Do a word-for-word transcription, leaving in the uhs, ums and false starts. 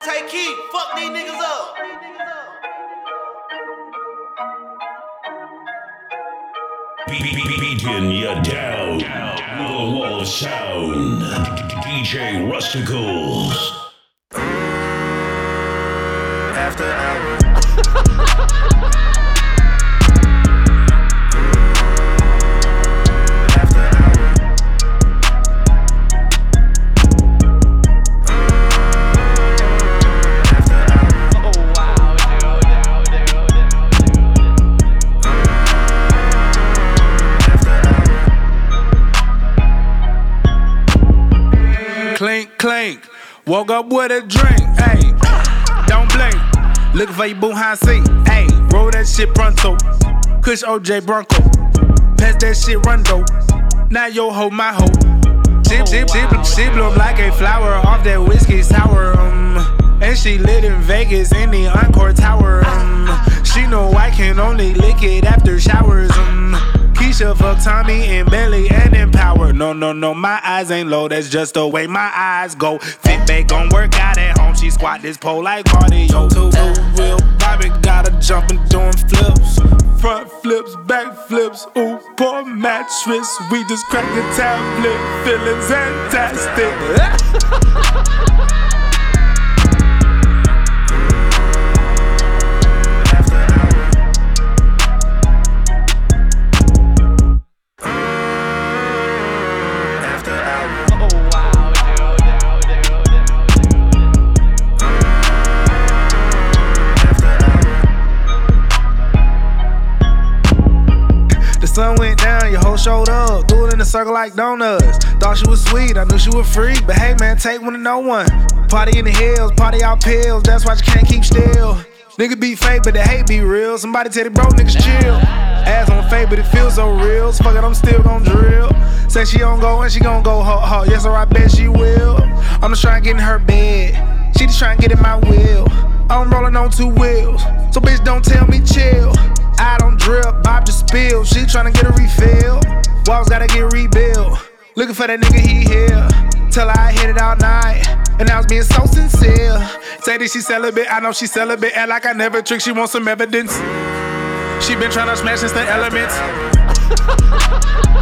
Take heat, fuck these niggas up. Beating you down, the wall of sound. D J Rusticles. After hours. Clink, clink, woke up with a drink, ayy, don't blink, looking for your boo behind seat, ayy, roll that shit pronto, Kush O J Bronco, pass that shit rondo, now yo ho my ho, she, she, she, she bloom like a flower off that whiskey sour, um, and she lit in Vegas in the Encore Tower, um, she know I can only lick it after showers, um, Keisha fuck Tommy and Belly and Empower. No, no, no, my eyes ain't low, that's just the way my eyes go. Fit back gon' work out at home, she squat this pole like cardio. Two real Bobby got her jumping, doing flips. Front flips, back flips, ooh, poor mattress. We just cracked the tablet, feeling fantastic. Sun went down, your hoe showed up, threw it in a circle like donuts. Thought she was sweet, I knew she was free, but hey man, take one to no one. Party in the hills, party out pills, that's why you can't keep still. Nigga be fake, but the hate be real. Somebody tell the bro niggas chill. Ass on fake, but it feels so real. So fuck it, I'm still gon' drill. Say she gon' go and she gon' go ho ho. Yes, or I bet she will. I'm just trying to get in her bed. She just trying to get in my wheel. I'm rolling on two wheels, so bitch don't tell me chill. I don't drip, Bob just spill. She tryna get a refill. Walls gotta get rebuilt. Looking for that nigga, he here. Tell her I hit it all night, and I was being so sincere. Say that she celibate, I know she celibate. Act like I never trick, she wants some evidence. She been tryna smash since the elements.